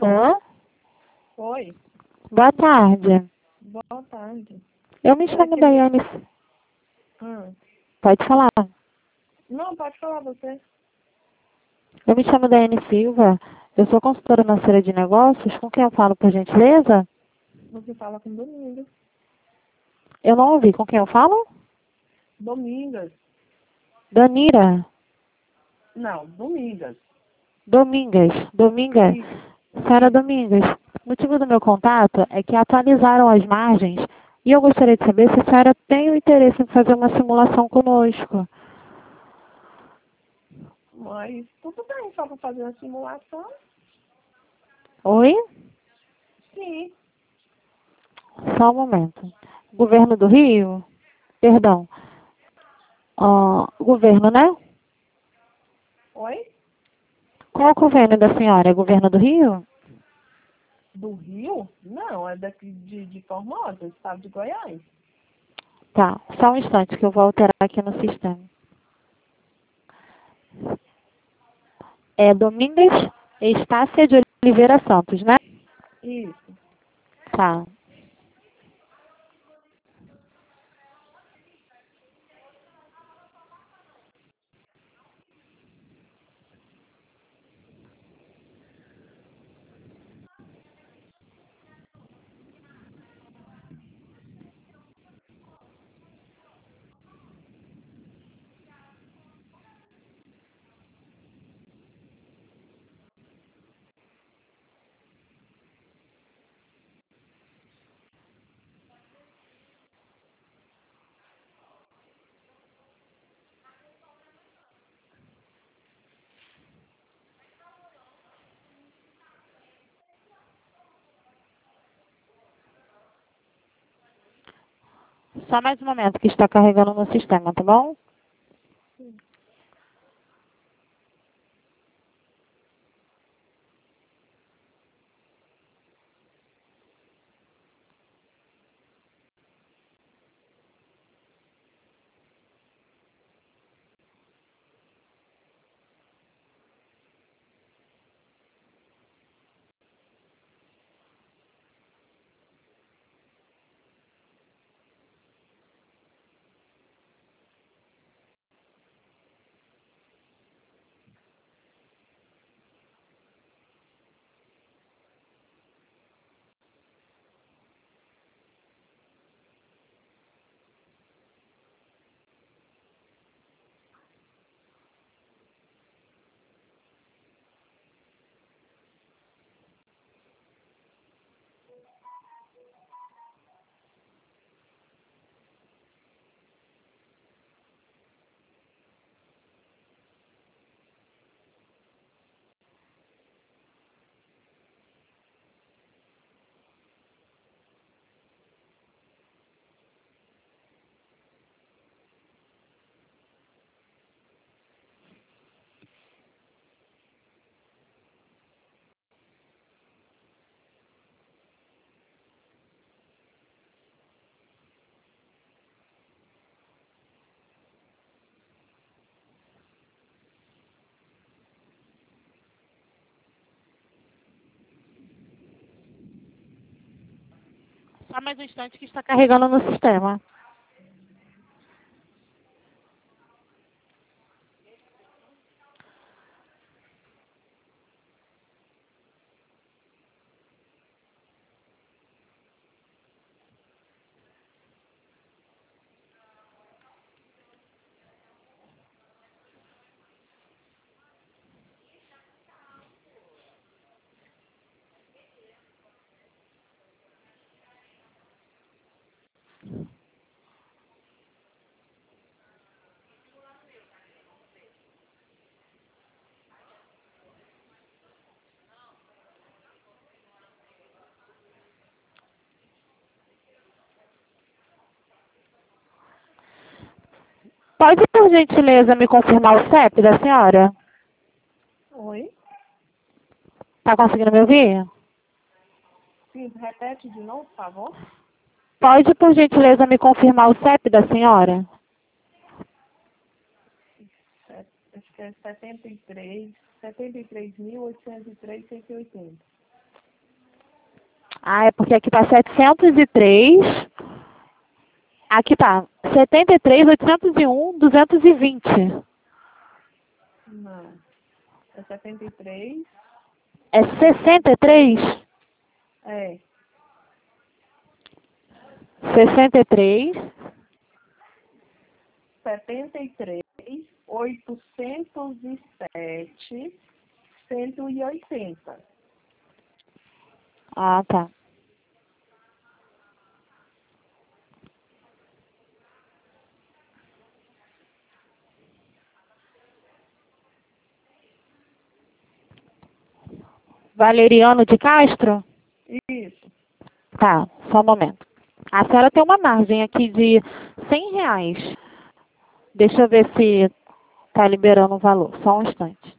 Alô? Oi, Boa tarde. boa tarde. Eu me chamo Daiane. Hum. Pode falar. Não, pode falar você. Eu me chamo Daiane Silva. Eu sou consultora financeira de negócios. Com quem eu falo, por gentileza? Você fala com Domingos. Eu não ouvi. Com quem eu falo? Domingas. Danira. Não, Domingas. Domingas. Isso, Senhora isso. Domingas. O motivo do meu contato é que atualizaram as margens e eu gostaria de saber se a senhora tem o interesse em fazer uma simulação conosco. Mas tudo bem, só para fazer uma simulação? Oi? Sim. Só um momento. Governo do Rio? Perdão. Governo, né? Oi? Qual o governo da senhora? É governo do Rio? Do Rio? Não, é daqui de Formosa, estado de Goiás. Tá, só um instante que eu vou alterar aqui no sistema. É Domingas Estácia de Oliveira Santos, né? Isso. Tá. Só mais um momento que está carregando no sistema, tá bom? Só mais um instante que está carregando no sistema. Pode, por gentileza, me confirmar o CEP da senhora? Oi? Tá conseguindo me ouvir? Sim, repete de novo, por favor. Pode, por gentileza, me confirmar o CEP da senhora? Acho que é 73.803,180. Ah, é porque aqui tá 703. Aqui tá 73, 801, 220. Não. É 73. É 63? É. 63. 73, 807, 180. Ah, tá. Valeriano de Castro? Isso. Tá, só um momento. A senhora tem uma margem aqui de R$ 100. Deixa eu ver se tá liberando o valor. Só um instante.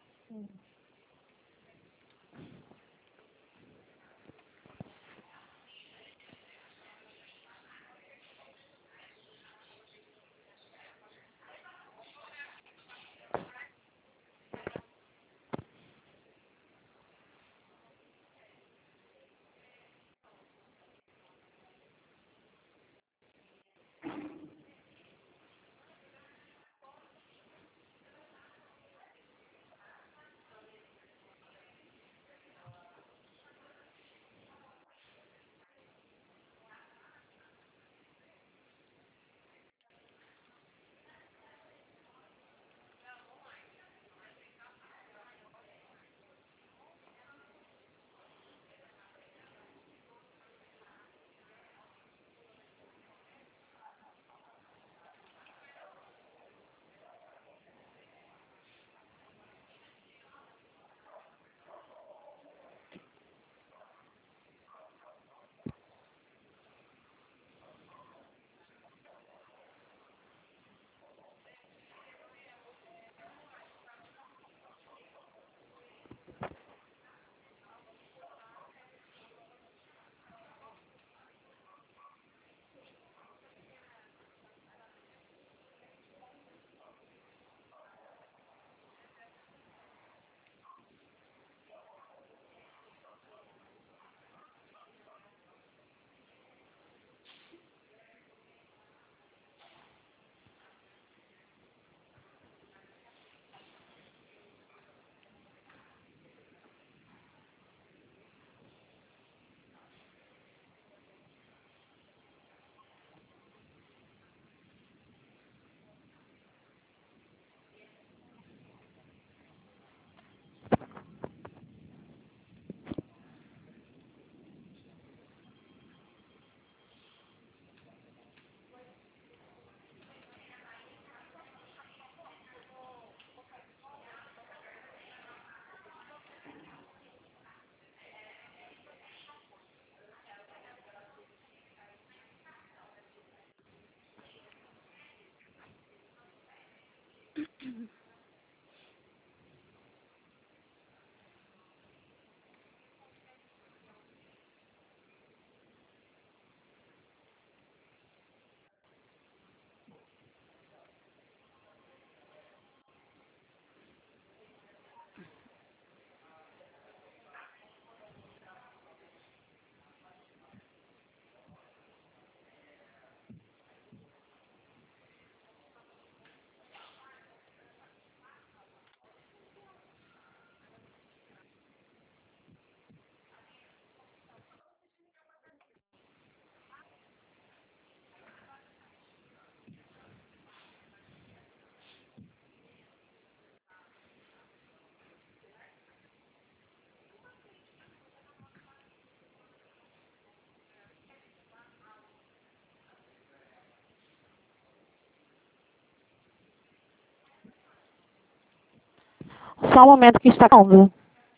Só um momento que está calmo.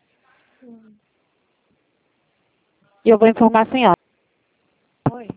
E eu vou informar a senhora. Oi.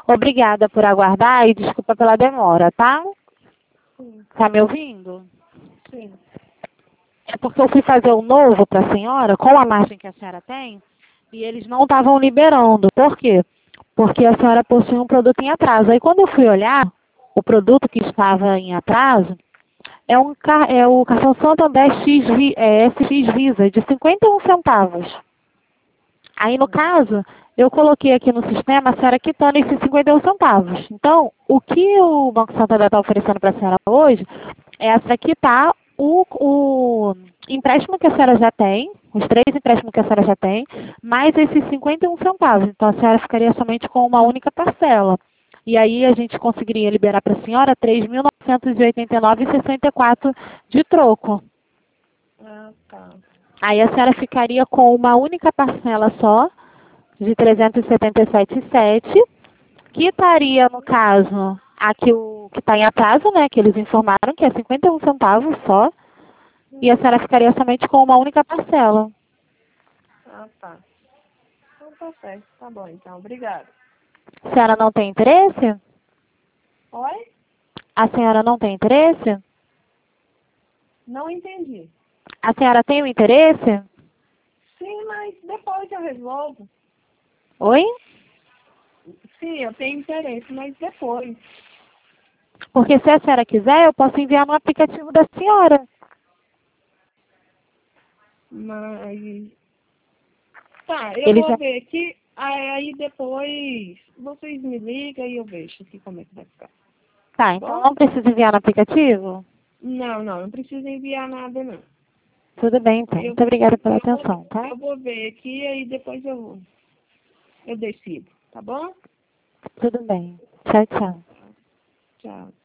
Obrigada por aguardar e desculpa pela demora, tá? Sim, Tá me ouvindo? sim. É porque eu fui fazer o novo para a senhora, com a margem que a senhora tem, e eles não estavam liberando. Por quê? Porque a senhora possui um produto em atraso. Aí quando eu fui olhar, o produto que estava em atraso é o cartão Santander SX Visa, de 51 centavos. Aí, no caso, eu coloquei aqui no sistema a senhora quitando esses 51 centavos. Então, o que o Banco Santander está oferecendo para a senhora hoje é a senhora quitar o empréstimo que a senhora já tem, os 3 empréstimos que a senhora já tem, mais esses 51 centavos. Então, a senhora ficaria somente com uma única parcela. E aí a gente conseguiria liberar para a senhora R$ 3.989,64 de troco. Ah, tá. Aí a senhora ficaria com uma única parcela só, de 377,7, que estaria, no caso, aqui o que está em atraso, né, que eles informaram que é 51 centavos só, e a senhora ficaria somente com uma única parcela. Ah, tá. Então tá certo. Tá bom, então. Obrigada. A senhora não tem interesse? Oi? A senhora não tem interesse? Não entendi. A senhora tem o interesse? Sim, mas depois eu resolvo. Oi? Sim, eu tenho interesse, mas depois. Porque se a senhora quiser, eu posso enviar no aplicativo da senhora. Mas. Tá, eu Ele vou já... ver aqui. Aí depois vocês me ligam e eu vejo aqui como é que vai ficar. Tá, então Bom? não precisa enviar no aplicativo? Não precisa enviar nada, não. Tudo bem, então. Eu, Muito obrigada pela eu, vou, atenção, tá? eu vou ver aqui e aí depois eu decido, tá bom? Tudo bem. Tchau, tchau. Tchau.